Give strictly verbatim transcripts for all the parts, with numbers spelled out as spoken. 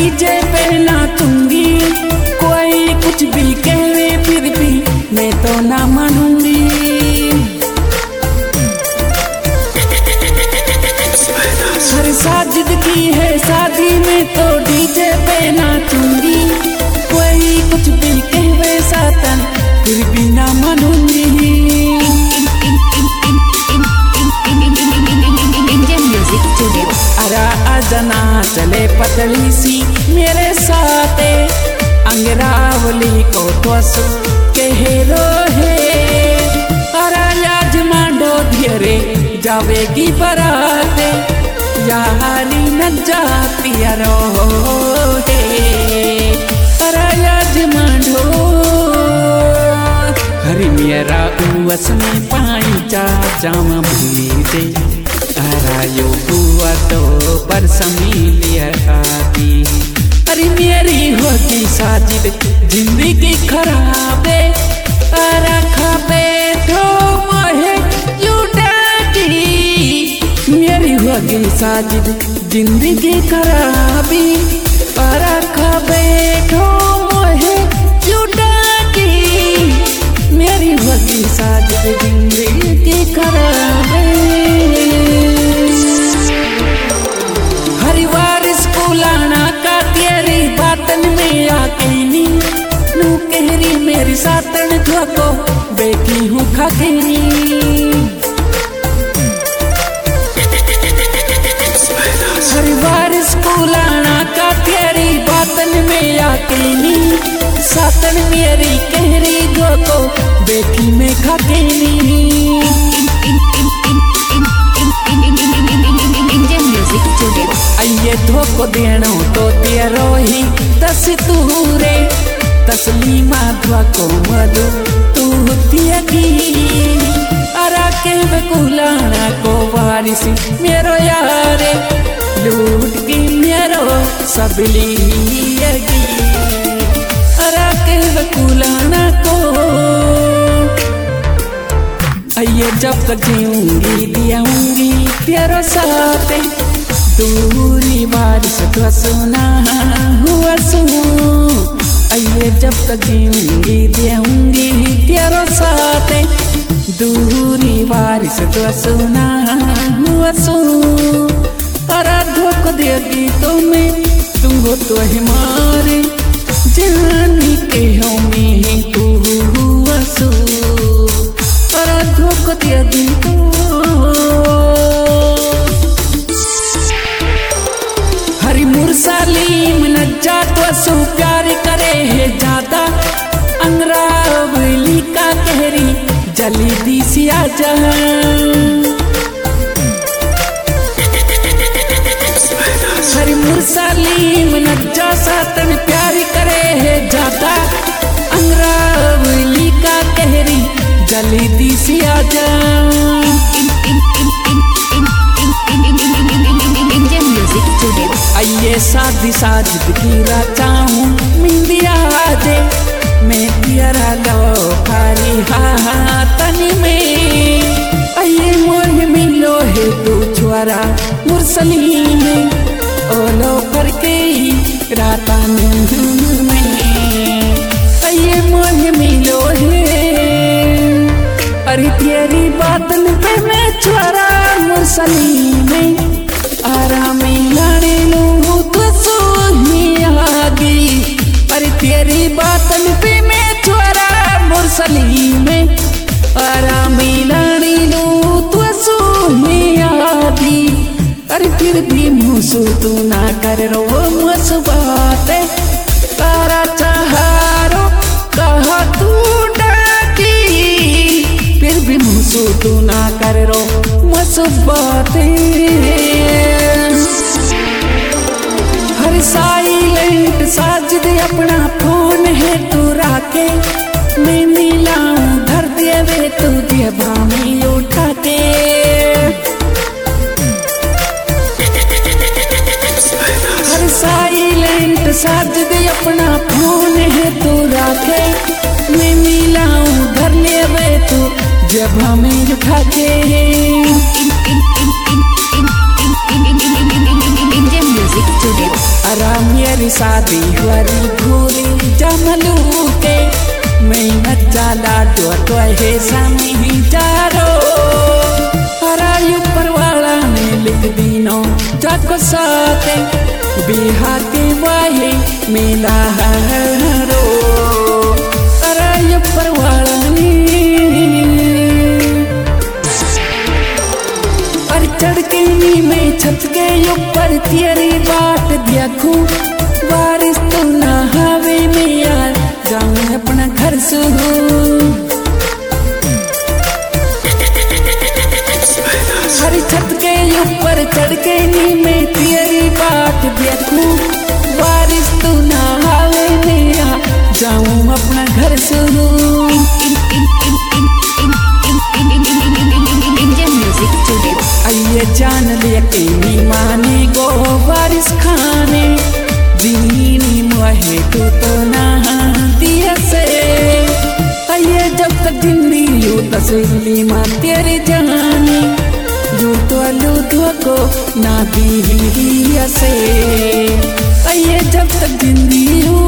DJ पे नाचूंगी, कोई कुछ भी कहे फिर भी मैं तो ना मानूंगी। हर साजिद की है शादी में तो डीजे पे नाचूंगी, कोई कुछ भी कहे सातन फिर भी ना मानूंगी। अरा अजना चले पतली सी मेरे साथ, अंगरावली को तो कह रो है। अरा आज मांडो धीरे जावेगी बरात, यारी न जाती रो है। अरा आज मांडो हरी मेरा उस में पाई जा जाम भीते, अरा यो हुआ तो बरसमीलिया शादी। अरे मेरी होगी साजिद जिंदगी खराबे, अरा खाबे तो मोहे युडाटी। मेरी होगी साजिद जिंदगी खराबी, अरा खाबे तो मोहे युडाटी। मेरी होगी साजिद जिंदगी खराबे। हरिवारिस बुलाना का तेरी बातन में आके नी, नू कहरी मेरी सातन धोको बैठी हूँ खाकेरी। हरिवारिस बुलाना का तेरी बातन में आके नी, सातन मेरी कहरी धोको बैठी में खाकेरी। आइए धोको देनो तो तेरो ही दस तूरे, तस्लीमा धोको मधु तू त्यागी। अरा के बकुलाना को वारिस मेरो यारे, लूट की मेरो सबली यगी। अरा के बकुलाना को आइए जब तक जीऊंगी दियाऊंगी तेरो साथ, दूरी बारिश तो सुना हुआ सुन। आइए जब तक जीऊंगी देऊंगी तेरो साथ, दूरी बारिश तो सुना हुआ सुन। अरा धोख देगी तुम्हें तुम हो तो हमारे, जानी के हो में तू हुआ सु। अरा धोख देगी तो मुरसलीम नज्जा तो सो प्यार करे है ज्यादा, अंगरावली का कहरी जली दी सिया जहां। हरी मुरसलीम नज्जा सातन प्यार करे है ज्यादा, अंगरावली का कहरी जली दी सिया जहां। आइए शादी साजिद की राचाऊं मिंदिया दे, मैं तेरा लो खारी हाथन में। आइए मोह मिलो है तू छुआरा मुरसली में, ओलो करके ही रातन में। आइए मोह मिलो है, अरे तेरी बातन पे मैं छुआरा मुरसली में। आराम लाने लूँ तो सोनी आगी, अरे तेरी बातन पे मैं छुआरा मुरसली में। आराम लाने लूँ तो सोनी आगी, अरे फिर भी मुझसे तू ना कर रो मुझ बात। तारा चाहारो कहा तू डाकी, फिर भी मुझसे तू ना कर रो मुझ बातें। हर साइलेंट साजिद अपना फोन है तू राके, मैं मिलाऊं धर देवे तुझे भामी उठा के। हर साइलेंट साजिद अपना फोन है तू राके, मैं मिलाऊं धर लेवे तू जब हमें उठा के। आराम तेरी शादी हुआरी भूरी जमलू के मैं नचा लाडो तो है सामी जारो हरा ऊपर वाला ने लिख दीनो जाको साथे बिहार के वाहे मेला हरो हरा ऊपर वाला ने और चढ़ के नी में छत के ऊपर तेरी बाट देखूं बारिश तो ना हवे में यार जाऊं अपना घर से हरी छत के ऊपर चढ़ के नी में तेरी बाट देखूं बारिश तो ना हवे में यार जाऊं अपना घर से आइए जान लिया कि नी माने गो बारिश खाने दीनी मुहे तो तो ना दिया से आइए जब तक जिंदगी यू तस्वीर मां तेरे जाने यू तो लूधो को ना दिया से आइए जब तक जिंदगी यू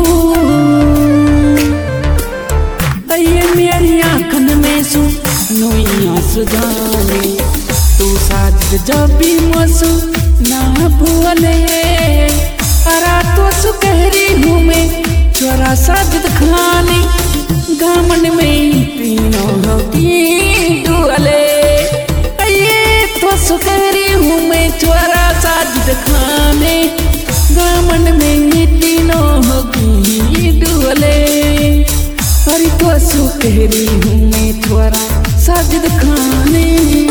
आइए मेरी आँखन में सु नोइया सुजाने तू साथ जब भी मसु ना भूले अरा तो सुकहरी हूँ मैं चोरा साजिद खाने गामन में पीनो होती डुअले ये तो सुकहरी हूँ मैं चोरा साजिद खाने गामन में पीनो होती डुअले अरे तो सुकहरी हूँ मैं चोरा साजिद खाने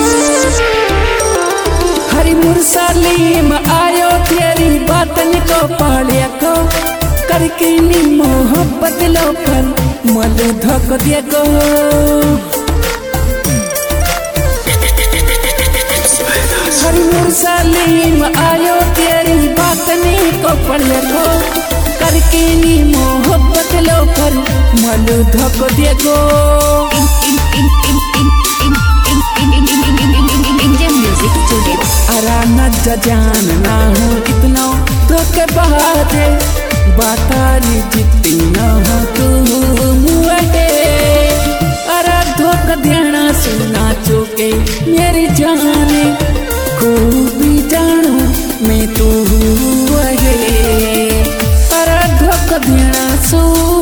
हरी मुरसालीम आयो तेरी बातन को पालिया को करके नी मोहब्बत लो पर मल धोक दिया को हरी मुरसालीम आयो तेरी बातन को पालिया को करके नी मोहब्बत लो पर मल धोक दिया को अरा न जान ना हो इतना तो के बात है बातारी जितनी ना हो तू मुझे अरा धोखा देना सुना चुके मेरी जाने को भी जानू मैं तू है अरा धोखा देना सु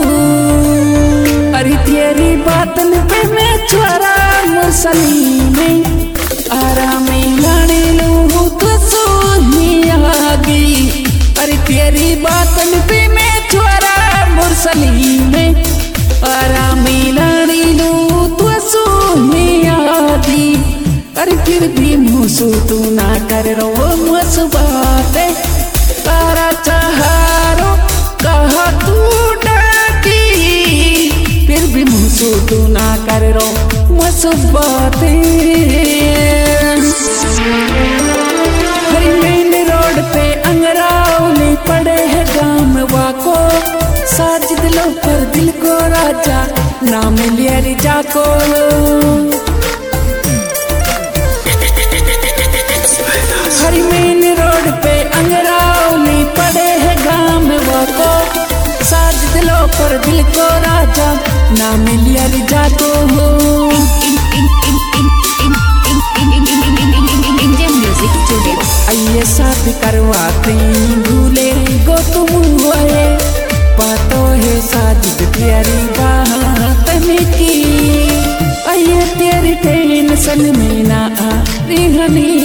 अरे तेरी बातन पे मैं छोरा मुसली में आराम लाने लूँ तो सोनियागी अरे तेरी बातन पे मैं छोरा मुरसली में आराम लाने लूँ तो सोनियागी अरे फिर भी मुझसे तू ना कर रो मुझ बातें तारा चाहारो कहा तू डाकी फिर भी मुझसे तू ना कर रो मुझ बातें हरी मेन रोड पे अंगरावली पड़े है गाम वाको साजिद लो पर दिल को राजा नाम लिया रिजा को हरी मेन रोड पे अंगरावली पड़े है गाम वाको साजिद लो पर दिल को राजा नाम लिया रिजा को आइए शादी करवाते भूले गो तुम हुए पातो है साजिद तेरी बात की आइए तेरी टेंशन में ना आ रही